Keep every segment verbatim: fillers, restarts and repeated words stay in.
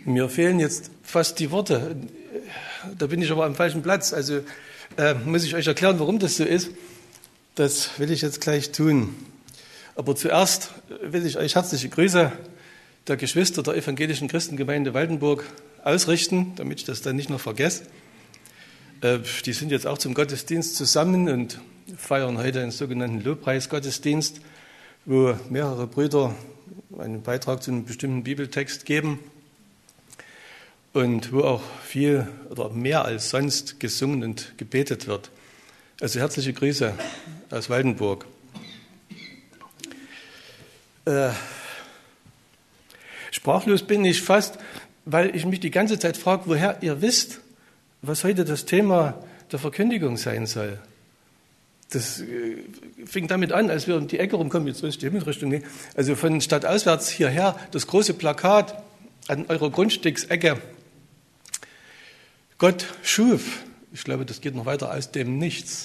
Mir fehlen jetzt fast die Worte. Da bin ich aber am falschen Platz. Also äh, muss ich euch erklären, warum das so ist. Das will ich jetzt gleich tun. Aber zuerst will ich euch herzliche Grüße der Geschwister der Evangelischen Christengemeinde Waldenburg ausrichten, damit ich das dann nicht noch vergesse. Äh, die sind jetzt auch zum Gottesdienst zusammen und feiern heute einen sogenannten Lobpreisgottesdienst, wo mehrere Brüder einen Beitrag zu einem bestimmten Bibeltext geben und wo auch viel oder mehr als sonst gesungen und gebetet wird. Also herzliche Grüße aus Waldenburg. Äh, sprachlos bin ich fast, weil ich mich die ganze Zeit frage, woher ihr wisst, was heute das Thema der Verkündigung sein soll. Das äh, fing damit an, als wir um die Ecke rumkommen, jetzt ist die Himmelsrichtung, nee, also von stadtauswärts hierher, das große Plakat an eurer Grundstücksecke. Gott schuf, ich glaube, das geht noch weiter, aus dem Nichts.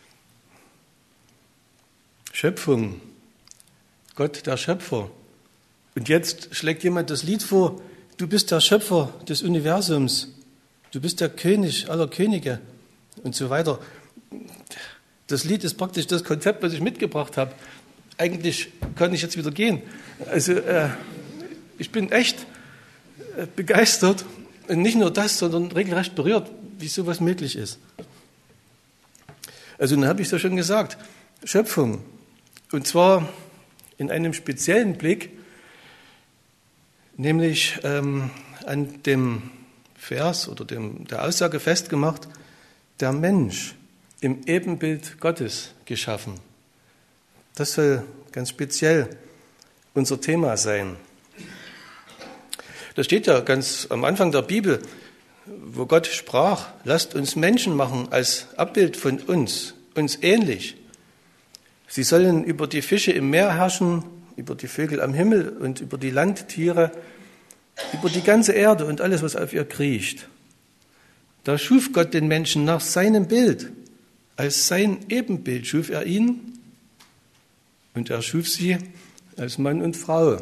Schöpfung, Gott der Schöpfer. Und jetzt schlägt jemand das Lied vor, du bist der Schöpfer des Universums, du bist der König aller Könige und so weiter. Das Lied ist praktisch das Konzept, was ich mitgebracht habe. Eigentlich kann ich jetzt wieder gehen. Also äh, ich bin echt äh, begeistert. Und nicht nur das, sondern regelrecht berührt, wie sowas möglich ist. Also dann habe ich es ja schon gesagt, Schöpfung. Und zwar in einem speziellen Blick, nämlich ähm, an dem Vers oder dem, der Aussage festgemacht, der Mensch im Ebenbild Gottes geschaffen. Das soll ganz speziell unser Thema sein. Das steht ja ganz am Anfang der Bibel, wo Gott sprach, lasst uns Menschen machen als Abbild von uns, uns ähnlich. Sie sollen über die Fische im Meer herrschen, über die Vögel am Himmel und über die Landtiere, über die ganze Erde und alles, was auf ihr kriecht. Da schuf Gott den Menschen nach seinem Bild. Als sein Ebenbild schuf er ihn und er schuf sie als Mann und Frau.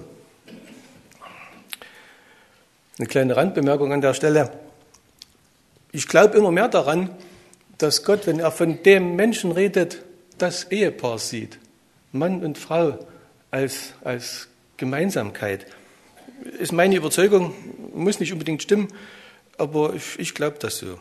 Eine kleine Randbemerkung an der Stelle. Ich glaube immer mehr daran, dass Gott, wenn er von dem Menschen redet, das Ehepaar sieht. Mann und Frau als, als Gemeinsamkeit. Ist meine Überzeugung, muss nicht unbedingt stimmen, aber ich, ich glaube das so.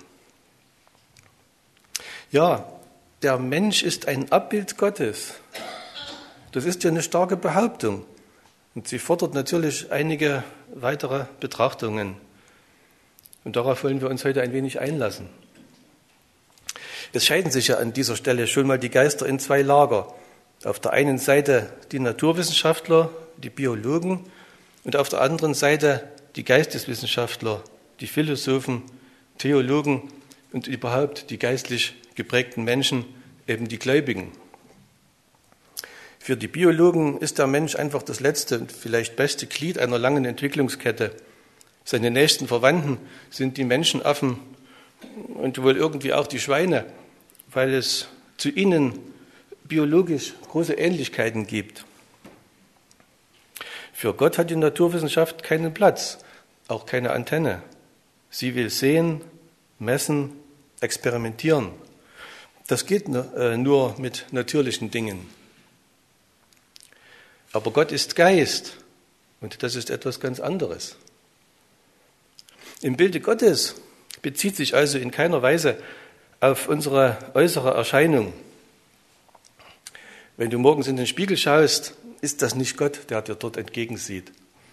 Ja, der Mensch ist ein Abbild Gottes. Das ist ja eine starke Behauptung. Und sie fordert natürlich einige weitere Betrachtungen. Und darauf wollen wir uns heute ein wenig einlassen. Es scheiden sich ja an dieser Stelle schon mal die Geister in zwei Lager. Auf der einen Seite die Naturwissenschaftler, die Biologen und auf der anderen Seite die Geisteswissenschaftler, die Philosophen, Theologen und überhaupt die geistlich geprägten Menschen, eben die Gläubigen. Für die Biologen ist der Mensch einfach das letzte und vielleicht beste Glied einer langen Entwicklungskette. Seine nächsten Verwandten sind die Menschenaffen und wohl irgendwie auch die Schweine, weil es zu ihnen biologisch große Ähnlichkeiten gibt. Für Gott hat die Naturwissenschaft keinen Platz, auch keine Antenne. Sie will sehen, messen, experimentieren. Das geht nur mit natürlichen Dingen. Aber Gott ist Geist und das ist etwas ganz anderes. Im Bilde Gottes bezieht sich also in keiner Weise auf unsere äußere Erscheinung. Wenn du morgens in den Spiegel schaust, ist das nicht Gott, der dir dort entgegensieht.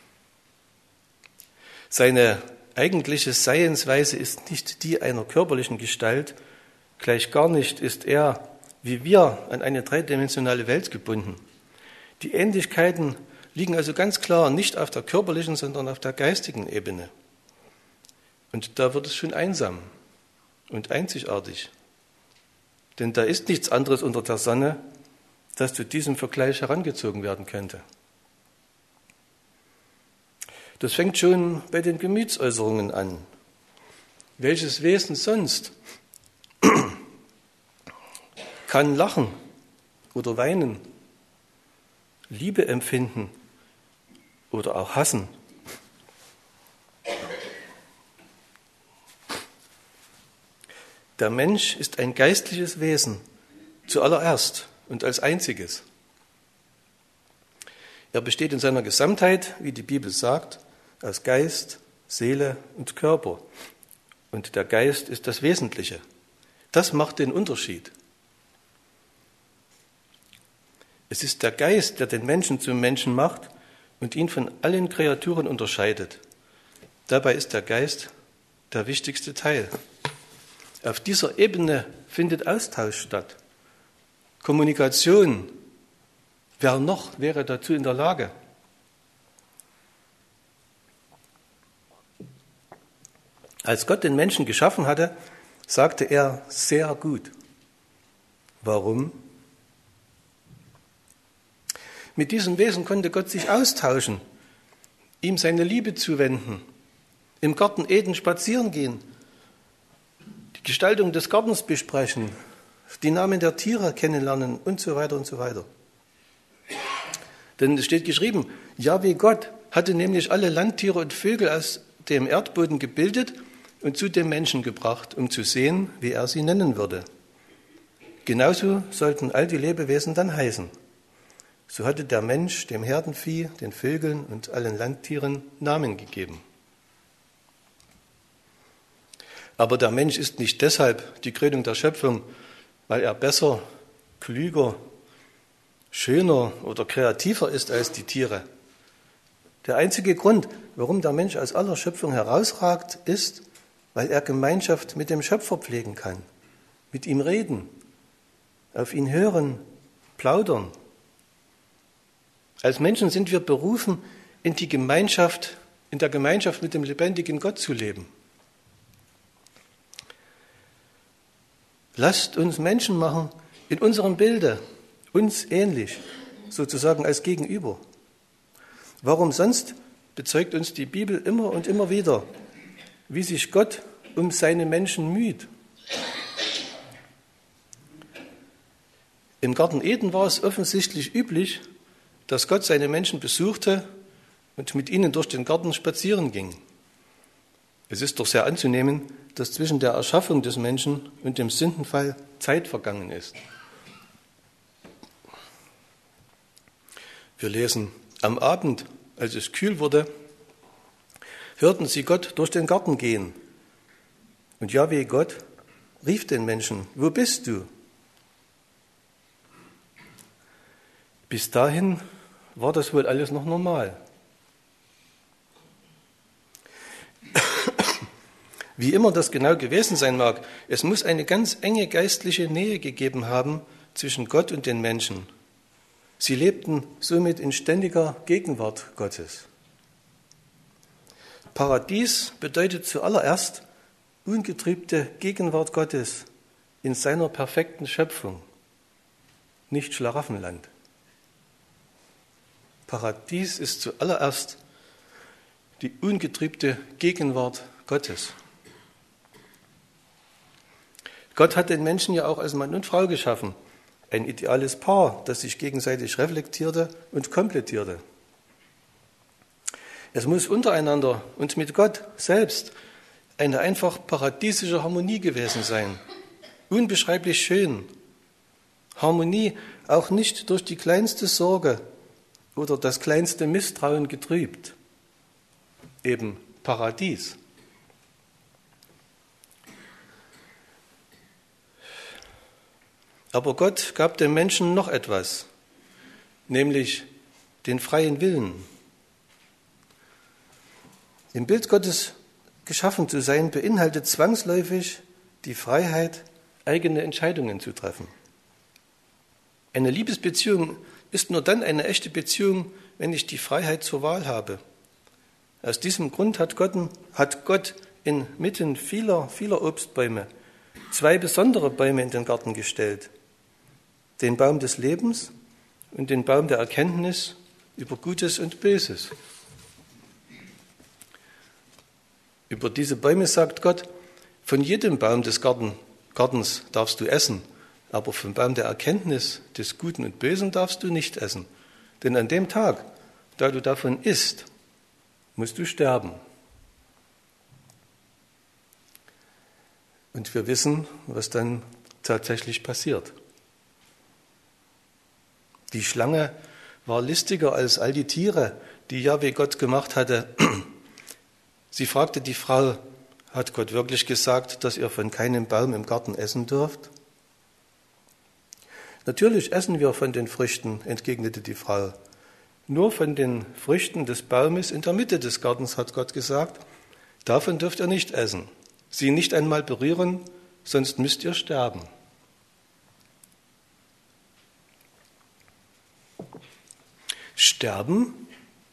Seine eigentliche Seiensweise ist nicht die einer körperlichen Gestalt, gleich gar nicht ist er, wie wir, an eine dreidimensionale Welt gebunden. Die Ähnlichkeiten liegen also ganz klar nicht auf der körperlichen, sondern auf der geistigen Ebene. Und da wird es schon einsam und einzigartig. Denn da ist nichts anderes unter der Sonne, das zu diesem Vergleich herangezogen werden könnte. Das fängt schon bei den Gemütsäußerungen an. Welches Wesen sonst kann lachen oder weinen, Liebe empfinden oder auch hassen? Der Mensch ist ein geistliches Wesen, zuallererst und als einziges. Er besteht in seiner Gesamtheit, wie die Bibel sagt, aus Geist, Seele und Körper. Und der Geist ist das Wesentliche. Das macht den Unterschied. Es ist der Geist, der den Menschen zum Menschen macht und ihn von allen Kreaturen unterscheidet. Dabei ist der Geist der wichtigste Teil. Auf dieser Ebene findet Austausch statt. Kommunikation. Wer noch wäre dazu in der Lage? Als Gott den Menschen geschaffen hatte, sagte er sehr gut. Warum? Mit diesem Wesen konnte Gott sich austauschen, ihm seine Liebe zuwenden, im Garten Eden spazieren gehen, die Gestaltung des Gartens besprechen, die Namen der Tiere kennenlernen und so weiter und so weiter. Denn es steht geschrieben, Jahwe Gott hatte nämlich alle Landtiere und Vögel aus dem Erdboden gebildet und zu dem Menschen gebracht, um zu sehen, wie er sie nennen würde. Genauso sollten all die Lebewesen dann heißen. So hatte der Mensch dem Herdenvieh, den Vögeln und allen Landtieren Namen gegeben. Aber der Mensch ist nicht deshalb die Krönung der Schöpfung, weil er besser, klüger, schöner oder kreativer ist als die Tiere. Der einzige Grund, warum der Mensch aus aller Schöpfung herausragt, ist, weil er Gemeinschaft mit dem Schöpfer pflegen kann, mit ihm reden, auf ihn hören, plaudern. Als Menschen sind wir berufen, in die Gemeinschaft, in der Gemeinschaft mit dem lebendigen Gott zu leben. Lasst uns Menschen machen in unserem Bilde, uns ähnlich, sozusagen als Gegenüber. Warum sonst bezeugt uns die Bibel immer und immer wieder, wie sich Gott um seine Menschen müht. Im Garten Eden war es offensichtlich üblich, dass Gott seine Menschen besuchte und mit ihnen durch den Garten spazieren ging. Es ist doch sehr anzunehmen, dass zwischen der Erschaffung des Menschen und dem Sündenfall Zeit vergangen ist. Wir lesen, am Abend, als es kühl wurde, hörten sie Gott durch den Garten gehen. Und Jahwe Gott rief den Menschen, wo bist du? Bis dahin war das wohl alles noch normal. Wie immer das genau gewesen sein mag, es muss eine ganz enge geistliche Nähe gegeben haben zwischen Gott und den Menschen. Sie lebten somit in ständiger Gegenwart Gottes. Paradies bedeutet zuallererst ungetrübte Gegenwart Gottes in seiner perfekten Schöpfung, nicht Schlaraffenland. Paradies ist zuallererst die ungetrübte Gegenwart Gottes. Gott hat den Menschen ja auch als Mann und Frau geschaffen. Ein ideales Paar, das sich gegenseitig reflektierte und komplettierte. Es muss untereinander und mit Gott selbst eine einfach paradiesische Harmonie gewesen sein. Unbeschreiblich schön. Harmonie auch nicht durch die kleinste Sorge oder das kleinste Misstrauen getrübt. Eben Paradies. Aber Gott gab dem Menschen noch etwas, nämlich den freien Willen. Im Bild Gottes geschaffen zu sein, beinhaltet zwangsläufig die Freiheit, eigene Entscheidungen zu treffen. Eine Liebesbeziehung ist nur dann eine echte Beziehung, wenn ich die Freiheit zur Wahl habe. Aus diesem Grund hat Gott, hat Gott inmitten vieler, vieler Obstbäume zwei besondere Bäume in den Garten gestellt. Den Baum des Lebens und den Baum der Erkenntnis über Gutes und Böses. Über diese Bäume sagt Gott, von jedem Baum des Garten, Gartens darfst du essen, aber vom Baum der Erkenntnis des Guten und Bösen darfst du nicht essen. Denn an dem Tag, da du davon isst, musst du sterben. Und wir wissen, was dann tatsächlich passiert. Die Schlange war listiger als all die Tiere, die Jahwe Gott gemacht hatte. Sie fragte die Frau, hat Gott wirklich gesagt, dass ihr von keinem Baum im Garten essen dürft? Natürlich essen wir von den Früchten, entgegnete die Frau. Nur von den Früchten des Baumes in der Mitte des Gartens hat Gott gesagt, davon dürft ihr nicht essen. Sie nicht einmal berühren, sonst müsst ihr sterben. Sterben?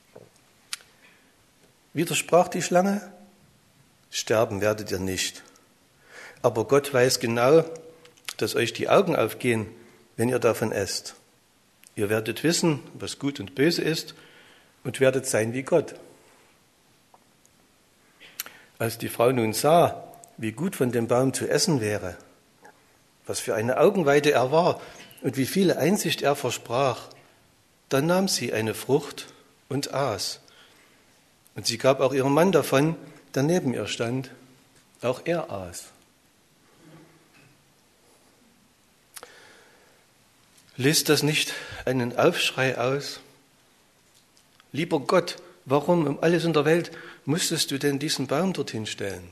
Widersprach die Schlange. Sterben werdet ihr nicht. Aber Gott weiß genau, dass euch die Augen aufgehen, wenn ihr davon esst. Ihr werdet wissen, was gut und böse ist, und werdet sein wie Gott. Als die Frau nun sah, wie gut von dem Baum zu essen wäre, was für eine Augenweide er war und wie viele Einsicht er versprach, dann nahm sie eine Frucht und aß. Und sie gab auch ihrem Mann davon, der neben ihr stand. Auch er aß. Löst das nicht einen Aufschrei aus? Lieber Gott, warum um alles in der Welt musstest du denn diesen Baum dorthin stellen?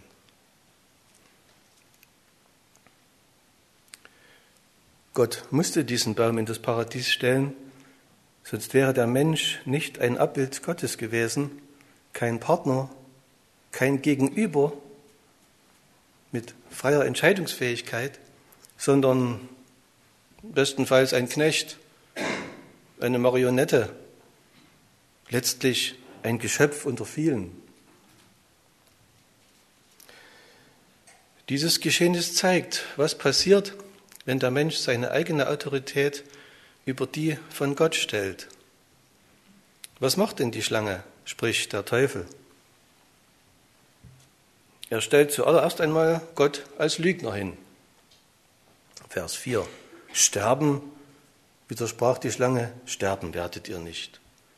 Gott musste diesen Baum in das Paradies stellen, sonst wäre der Mensch nicht ein Abbild Gottes gewesen, kein Partner, kein Gegenüber mit freier Entscheidungsfähigkeit, sondern bestenfalls ein Knecht, eine Marionette, letztlich ein Geschöpf unter vielen. Dieses Geschehnis zeigt, was passiert, wenn der Mensch seine eigene Autorität über die von Gott stellt. Was macht denn die Schlange, sprich der Teufel? Er stellt zuallererst einmal Gott als Lügner hin. Vers vier. Sterben, widersprach die Schlange, sterben werdet ihr nicht.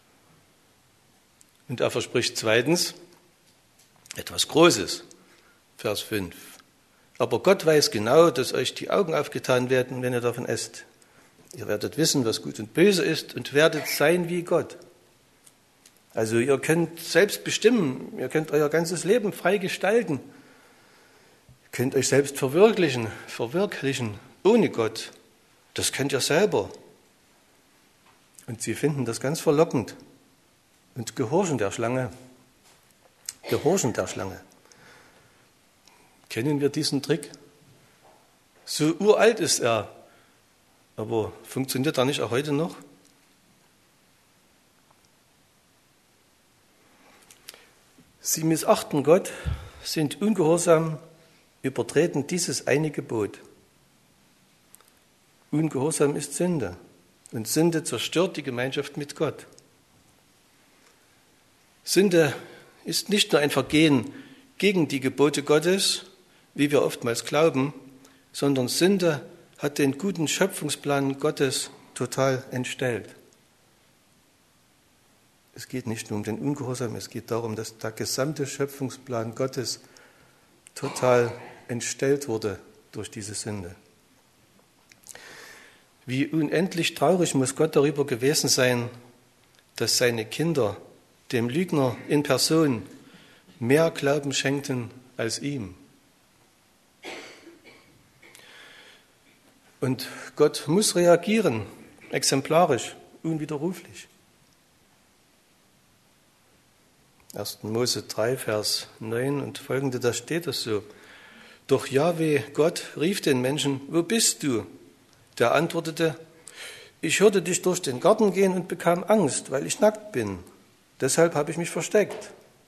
Und er verspricht zweitens etwas Großes. Vers fünf. Aber Gott weiß genau, dass euch die Augen aufgetan werden, wenn ihr davon esst. Ihr werdet wissen, was gut und böse ist und werdet sein wie Gott. Also ihr könnt selbst bestimmen, ihr könnt euer ganzes Leben frei gestalten. Ihr könnt euch selbst verwirklichen, verwirklichen ohne Gott. Das könnt ihr selber. Und sie finden das ganz verlockend und gehorchen der Schlange. Gehorchen der Schlange. Kennen wir diesen Trick? So uralt ist er, aber funktioniert er nicht auch heute noch? Sie missachten Gott, sind ungehorsam, übertreten dieses eine Gebot. Ungehorsam ist Sünde und Sünde zerstört die Gemeinschaft mit Gott. Sünde ist nicht nur ein Vergehen gegen die Gebote Gottes, wie wir oftmals glauben, sondern Sünde hat den guten Schöpfungsplan Gottes total entstellt. Es geht nicht nur um den Ungehorsam, es geht darum, dass der gesamte Schöpfungsplan Gottes total entstellt wurde durch diese Sünde. Wie unendlich traurig muss Gott darüber gewesen sein, dass seine Kinder dem Lügner in Person mehr Glauben schenkten als ihm. Und Gott muss reagieren, exemplarisch, unwiderruflich. erster Mose drei, Vers neun und folgende, da steht es so. Doch Jahwe, Gott, rief den Menschen, wo bist du? Der antwortete, ich hörte dich durch den Garten gehen und bekam Angst, weil ich nackt bin. Deshalb habe ich mich versteckt.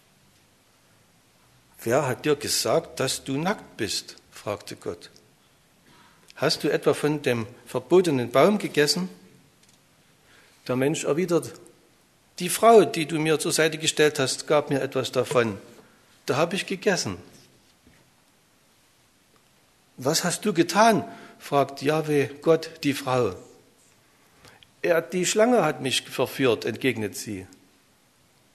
Wer hat dir gesagt, dass du nackt bist? Fragte Gott. Hast du etwa von dem verbotenen Baum gegessen? Der Mensch erwidert, die Frau, die du mir zur Seite gestellt hast, gab mir etwas davon. Da habe ich gegessen. Was hast du getan? Fragt Jahwe Gott die Frau. Er, die Schlange hat mich verführt, entgegnet sie.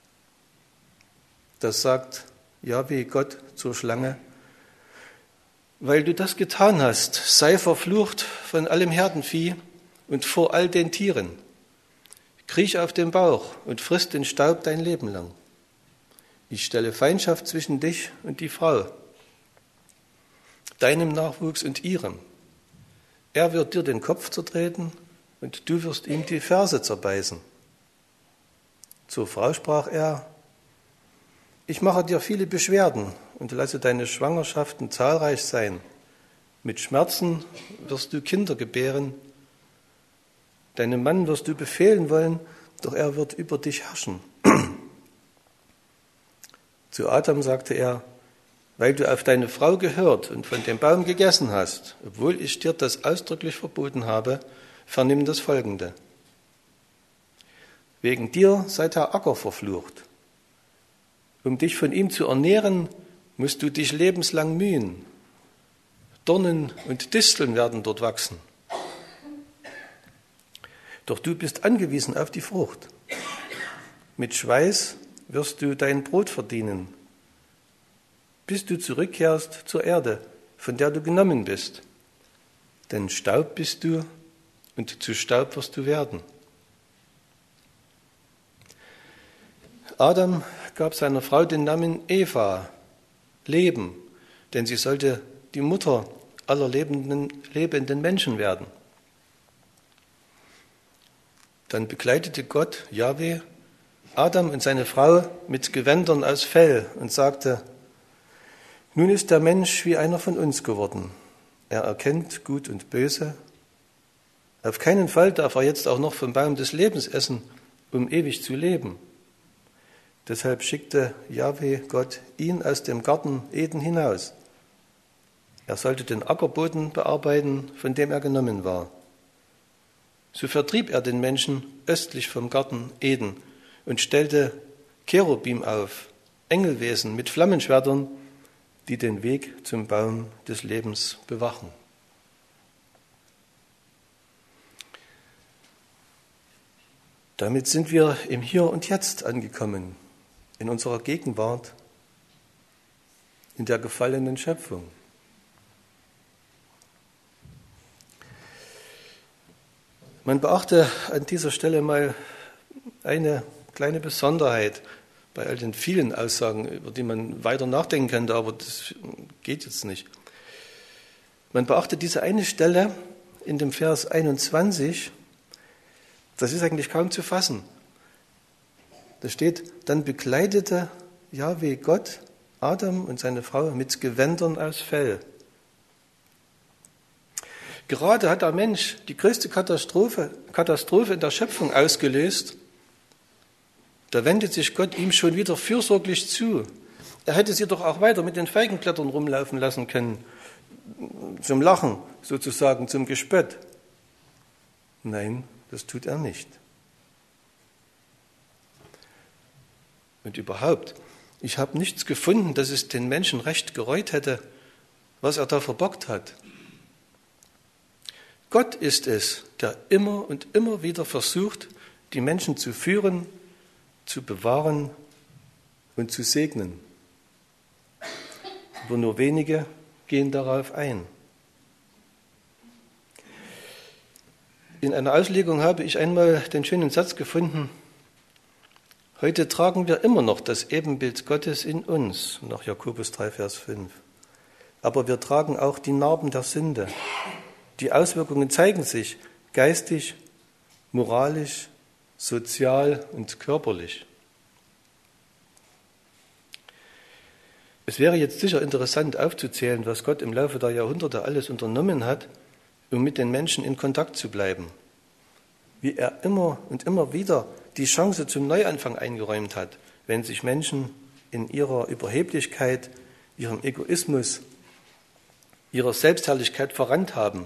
Das sagt Jahwe Gott zur Schlange. weil du das getan hast, sei verflucht von allem Herdenvieh und vor all den Tieren. Kriech auf den Bauch und friss den Staub dein Leben lang. Ich stelle Feindschaft zwischen dich und die Frau, deinem Nachwuchs und ihrem. Er wird dir den Kopf zertreten und du wirst ihm die Ferse zerbeißen. Zur Frau sprach er: Ich mache dir viele Beschwerden und lasse deine Schwangerschaften zahlreich sein. Mit Schmerzen wirst du Kinder gebären. Deinem Mann wirst du befehlen wollen, doch er wird über dich herrschen. Zu Adam sagte er: Weil du auf deine Frau gehört und von dem Baum gegessen hast, obwohl ich dir das ausdrücklich verboten habe, vernimm das Folgende. Wegen dir sei der Acker verflucht. Um dich von ihm zu ernähren, musst du dich lebenslang mühen. Dornen und Disteln werden dort wachsen. Doch du bist angewiesen auf die Frucht. Mit Schweiß wirst du dein Brot verdienen, bis du zurückkehrst zur Erde, von der du genommen bist. Denn Staub bist du und zu Staub wirst du werden. Adam gab seiner Frau den Namen Eva, Leben, denn sie sollte die Mutter aller lebenden, lebenden Menschen werden. Dann bekleidete Gott, Jahwe, Adam und seine Frau mit Gewändern aus Fell und sagte: Nun ist der Mensch wie einer von uns geworden. Er erkennt Gut und Böse. Auf keinen Fall darf er jetzt auch noch vom Baum des Lebens essen, um ewig zu leben. Deshalb schickte Jahwe Gott ihn aus dem Garten Eden hinaus. Er sollte den Ackerboden bearbeiten, von dem er genommen war. So vertrieb er den Menschen östlich vom Garten Eden und stellte Cherubim auf, Engelwesen mit Flammenschwertern, die den Weg zum Baum des Lebens bewachen. Damit sind wir im Hier und Jetzt angekommen, in unserer Gegenwart, in der gefallenen Schöpfung. Man beachte an dieser Stelle mal eine kleine Besonderheit bei all den vielen Aussagen, über die man weiter nachdenken könnte, aber das geht jetzt nicht. Man beachte diese eine Stelle in dem Vers einundzwanzig, das ist eigentlich kaum zu fassen. Da steht: Dann bekleidete Jahwe Gott Adam und seine Frau mit Gewändern aus Fell. Gerade hat der Mensch die größte Katastrophe, Katastrophe in der Schöpfung ausgelöst. Da wendet sich Gott ihm schon wieder fürsorglich zu. Er hätte sie doch auch weiter mit den Feigenblättern rumlaufen lassen können, zum Lachen sozusagen, zum Gespött. Nein, das tut er nicht. Und überhaupt, ich habe nichts gefunden, dass es den Menschen recht gereut hätte, was er da verbockt hat. Gott ist es, der immer und immer wieder versucht, die Menschen zu führen, zu bewahren und zu segnen. Aber nur wenige gehen darauf ein. In einer Auslegung habe ich einmal den schönen Satz gefunden: Heute tragen wir immer noch das Ebenbild Gottes in uns, nach Jakobus drei, Vers fünf. Aber wir tragen auch die Narben der Sünde. Die Auswirkungen zeigen sich geistig, moralisch, sozial und körperlich. Es wäre jetzt sicher interessant aufzuzählen, was Gott im Laufe der Jahrhunderte alles unternommen hat, um mit den Menschen in Kontakt zu bleiben. Wie er immer und immer wieder die Chance zum Neuanfang eingeräumt hat, wenn sich Menschen in ihrer Überheblichkeit, ihrem Egoismus, ihrer Selbstherrlichkeit verrannt haben.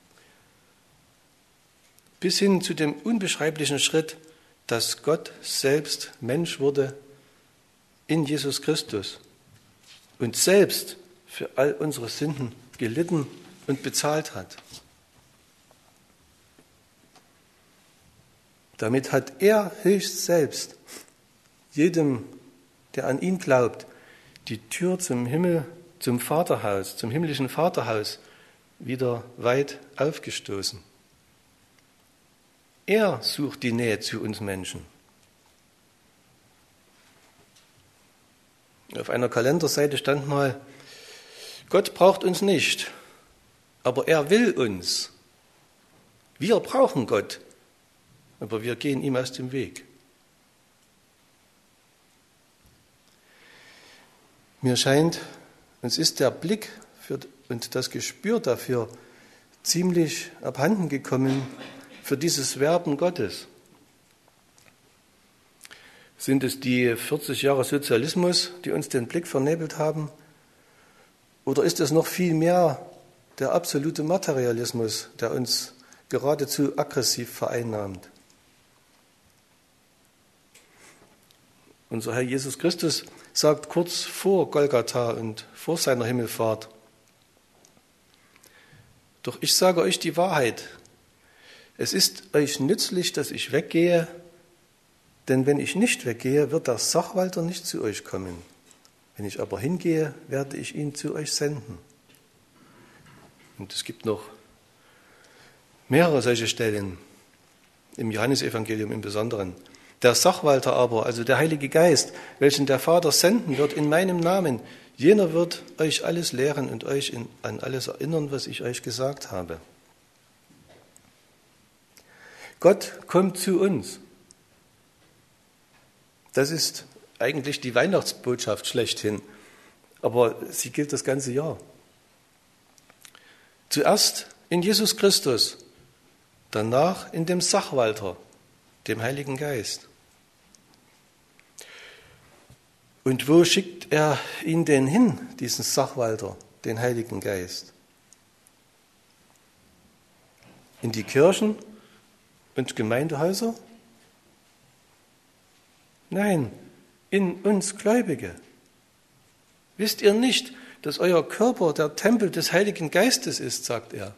Bis hin zu dem unbeschreiblichen Schritt, dass Gott selbst Mensch wurde in Jesus Christus und selbst für all unsere Sünden gelitten und bezahlt hat. Damit hat er höchst selbst jedem, der an ihn glaubt, die Tür zum Himmel zum Vaterhaus, zum himmlischen Vaterhaus wieder weit aufgestoßen. Er sucht die Nähe zu uns Menschen. Auf einer Kalenderseite stand mal, Gott braucht uns nicht, aber er will uns. Wir brauchen Gott, aber wir gehen ihm aus dem Weg. Mir scheint, uns ist der Blick für, und das Gespür dafür ziemlich abhanden gekommen für dieses Werben Gottes. Sind es die vierzig Jahre Sozialismus, die uns den Blick vernebelt haben? Oder ist es noch viel mehr der absolute Materialismus, der uns geradezu aggressiv vereinnahmt? Unser Herr Jesus Christus sagt kurz vor Golgatha und vor seiner Himmelfahrt: Doch ich sage euch die Wahrheit, es ist euch nützlich, dass ich weggehe, denn wenn ich nicht weggehe, wird der Sachwalter nicht zu euch kommen. Wenn ich aber hingehe, werde ich ihn zu euch senden. Und es gibt noch mehrere solche Stellen, im Johannesevangelium im Besonderen. Der Sachwalter aber, also der Heilige Geist, welchen der Vater senden wird in meinem Namen, jener wird euch alles lehren und euch in, an alles erinnern, was ich euch gesagt habe. Gott kommt zu uns. Das ist eigentlich die Weihnachtsbotschaft schlechthin, aber sie gilt das ganze Jahr. Zuerst in Jesus Christus, danach in dem Sachwalter, dem Heiligen Geist. Und wo schickt er ihn denn hin, diesen Sachwalter, den Heiligen Geist? In die Kirchen und Gemeindehäuser? Nein, in uns Gläubige. Wisst ihr nicht, dass euer Körper der Tempel des Heiligen Geistes ist, sagt er.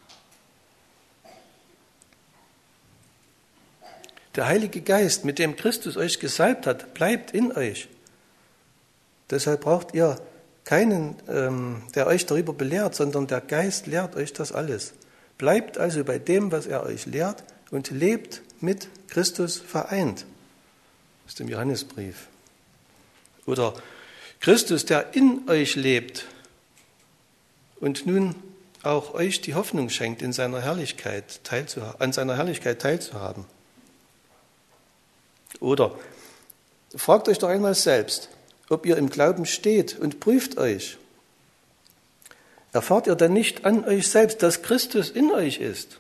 Der Heilige Geist, mit dem Christus euch gesalbt hat, bleibt in euch. Deshalb braucht ihr keinen, ähm, der euch darüber belehrt, sondern der Geist lehrt euch das alles. Bleibt also bei dem, was er euch lehrt, und lebt mit Christus vereint. Aus dem Johannesbrief. Oder Christus, der in euch lebt und nun auch euch die Hoffnung schenkt, in seiner Herrlichkeit teilzuha- an seiner Herrlichkeit teilzuhaben. Oder fragt euch doch einmal selbst, ob ihr im Glauben steht und prüft euch. Erfahrt ihr denn nicht an euch selbst, dass Christus in euch ist?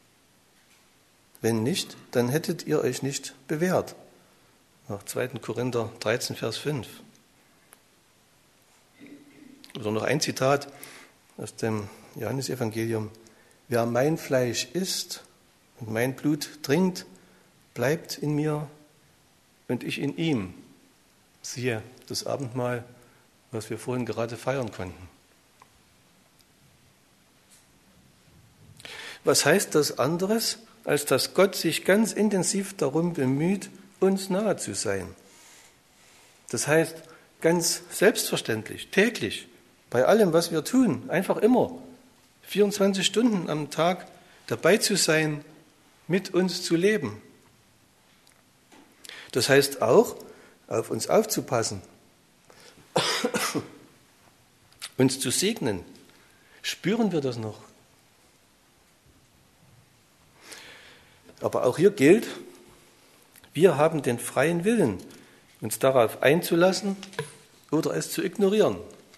Wenn nicht, dann hättet ihr euch nicht bewährt. Nach zweiter Korinther dreizehn, Vers fünf. Oder noch ein Zitat aus dem Johannesevangelium. Wer mein Fleisch isst und mein Blut trinkt, bleibt in mir und ich in ihm. Siehe das Abendmahl, was wir vorhin gerade feiern konnten. Was heißt das anderes, als dass Gott sich ganz intensiv darum bemüht, uns nahe zu sein? Das heißt, ganz selbstverständlich, täglich, bei allem, was wir tun, einfach immer, vierundzwanzig Stunden am Tag dabei zu sein, mit uns zu leben. Das heißt auch, auf uns aufzupassen, uns zu segnen. Spüren wir das noch? Aber auch hier gilt, wir haben den freien Willen, uns darauf einzulassen oder es zu ignorieren.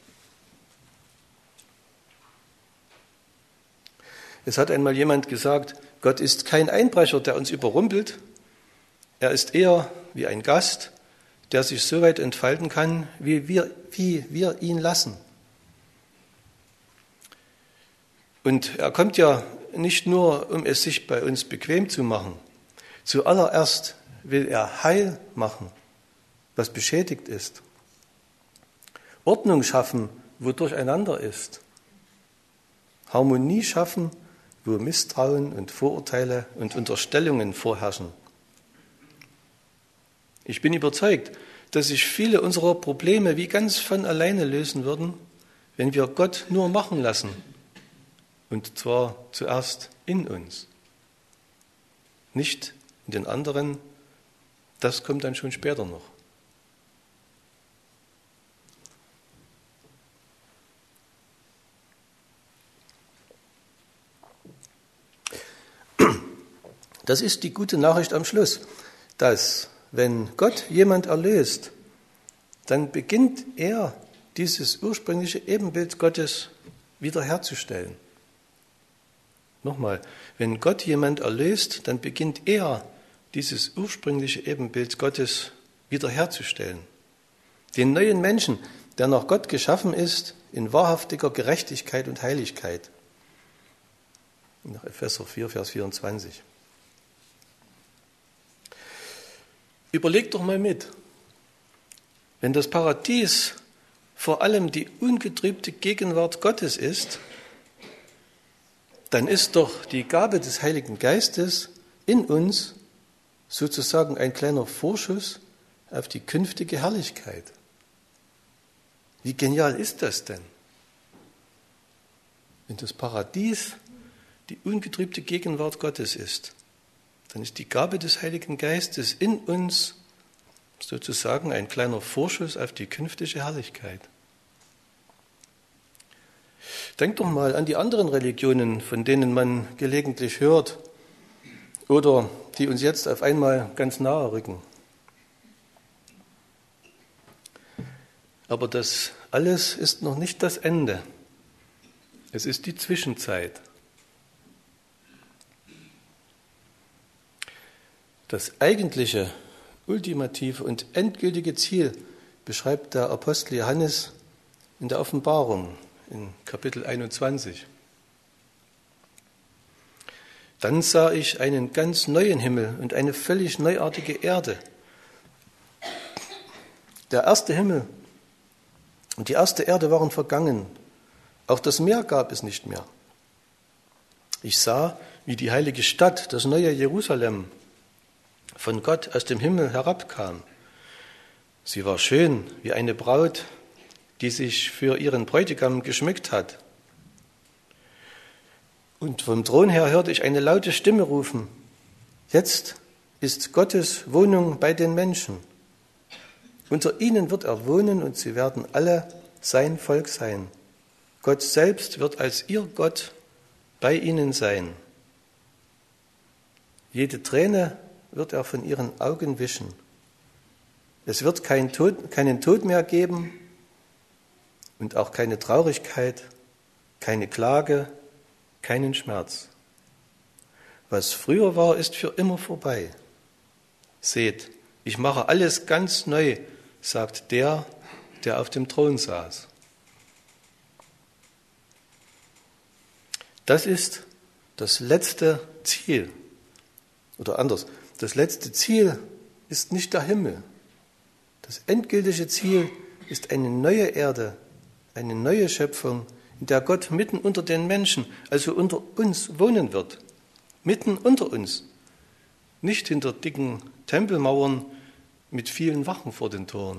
Es hat einmal jemand gesagt, Gott ist kein Einbrecher, der uns überrumpelt. Er ist eher wie ein Gast, der sich so weit entfalten kann, wie wir, wie wir ihn lassen. Und er kommt ja nicht nur, um es sich bei uns bequem zu machen. Zuallererst will er Heil machen, was beschädigt ist. Ordnung schaffen, wo Durcheinander ist. Harmonie schaffen, wo Misstrauen und Vorurteile und Unterstellungen vorherrschen. Ich bin überzeugt, dass sich viele unserer Probleme wie ganz von alleine lösen würden, wenn wir Gott nur machen lassen, und zwar zuerst in uns, nicht in den anderen, das kommt dann schon später noch. Das ist die gute Nachricht am Schluss, dass, wenn Gott jemand erlöst, dann beginnt er, dieses ursprüngliche Ebenbild Gottes wiederherzustellen. Nochmal, wenn Gott jemand erlöst, dann beginnt er, dieses ursprüngliche Ebenbild Gottes wiederherzustellen. Den neuen Menschen, der nach Gott geschaffen ist, in wahrhaftiger Gerechtigkeit und Heiligkeit. Nach Epheser vier, Vers vierundzwanzig. Überleg doch mal mit, wenn das Paradies vor allem die ungetrübte Gegenwart Gottes ist, dann ist doch die Gabe des Heiligen Geistes in uns sozusagen ein kleiner Vorschuss auf die künftige Herrlichkeit. Wie genial ist das denn? Wenn das Paradies die ungetrübte Gegenwart Gottes ist, dann ist die Gabe des Heiligen Geistes in uns sozusagen ein kleiner Vorschuss auf die künftige Herrlichkeit. Denkt doch mal an die anderen Religionen, von denen man gelegentlich hört oder die uns jetzt auf einmal ganz nahe rücken. Aber das alles ist noch nicht das Ende. Es ist die Zwischenzeit. Das eigentliche, ultimative und endgültige Ziel beschreibt der Apostel Johannes in der Offenbarung in Kapitel einundzwanzig. Dann sah ich einen ganz neuen Himmel und eine völlig neuartige Erde. Der erste Himmel und die erste Erde waren vergangen. Auch das Meer gab es nicht mehr. Ich sah, wie die heilige Stadt, das neue Jerusalem, von Gott aus dem Himmel herabkam. Sie war schön wie eine Braut, die sich für ihren Bräutigam geschmückt hat. Und vom Thron her hörte ich eine laute Stimme rufen: Jetzt ist Gottes Wohnung bei den Menschen. Unter ihnen wird er wohnen und sie werden alle sein Volk sein. Gott selbst wird als ihr Gott bei ihnen sein. Jede Träne wird er von ihren Augen wischen. Es wird kein Tod, keinen Tod mehr geben und auch keine Traurigkeit, keine Klage, keinen Schmerz. Was früher war, ist für immer vorbei. Seht, ich mache alles ganz neu, sagt der, der auf dem Thron saß. Das ist das letzte Ziel. Oder anders, das letzte Ziel ist nicht der Himmel. Das endgültige Ziel ist eine neue Erde, eine neue Schöpfung, in der Gott mitten unter den Menschen, also unter uns, wohnen wird. Mitten unter uns. Nicht hinter dicken Tempelmauern mit vielen Wachen vor den Toren.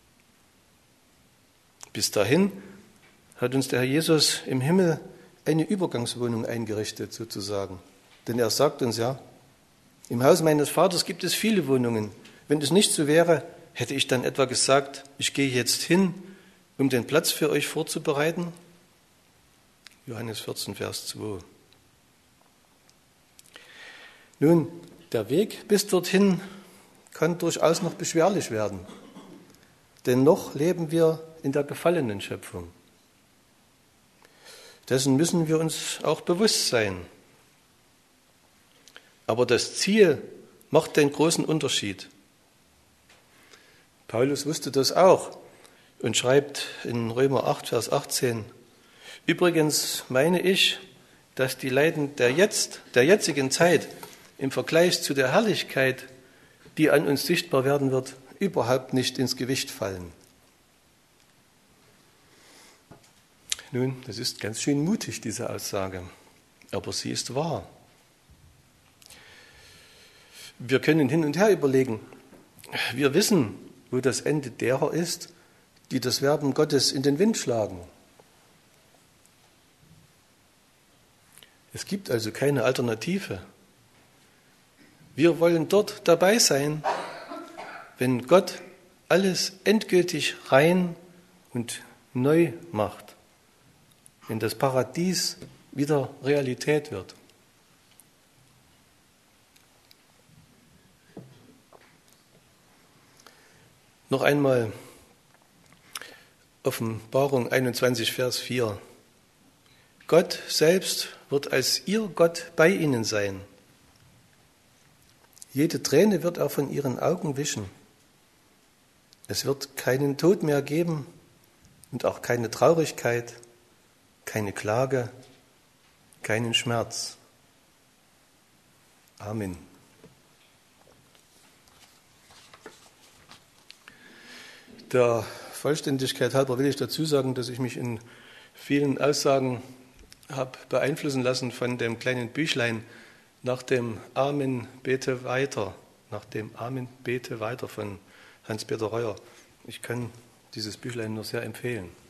Bis dahin hat uns der Herr Jesus im Himmel eine Übergangswohnung eingerichtet, sozusagen. Denn er sagt uns ja, im Haus meines Vaters gibt es viele Wohnungen. Wenn es nicht so wäre, hätte ich dann etwa gesagt, ich gehe jetzt hin, um den Platz für euch vorzubereiten? Johannes vierzehn, Vers zwei. Nun, der Weg bis dorthin kann durchaus noch beschwerlich werden. Denn noch leben wir in der gefallenen Schöpfung. Dessen müssen wir uns auch bewusst sein. Aber das Ziel macht den großen Unterschied. Paulus wusste das auch und schreibt in Römer acht, Vers achtzehn, übrigens meine ich, dass die Leiden der, jetzt, der jetzigen Zeit im Vergleich zu der Herrlichkeit, die an uns sichtbar werden wird, überhaupt nicht ins Gewicht fallen. Nun, das ist ganz schön mutig, diese Aussage, aber sie ist wahr. Wir können hin und her überlegen. Wir wissen, wo das Ende derer ist, die das Werben Gottes in den Wind schlagen. Es gibt also keine Alternative. Wir wollen dort dabei sein, wenn Gott alles endgültig rein und neu macht, wenn das Paradies wieder Realität wird. Noch einmal Offenbarung einundzwanzig, Vers vier. Gott selbst wird als ihr Gott bei ihnen sein. Jede Träne wird er von ihren Augen wischen. Es wird keinen Tod mehr geben und auch keine Traurigkeit, keine Klage, keinen Schmerz. Amen. Der Vollständigkeit halber will ich dazu sagen, dass ich mich in vielen Aussagen habe beeinflussen lassen von dem kleinen Büchlein nach dem Amen, bete weiter, nach dem Amen, bete weiter von Hans-Peter Reuer. Ich kann dieses Büchlein nur sehr empfehlen.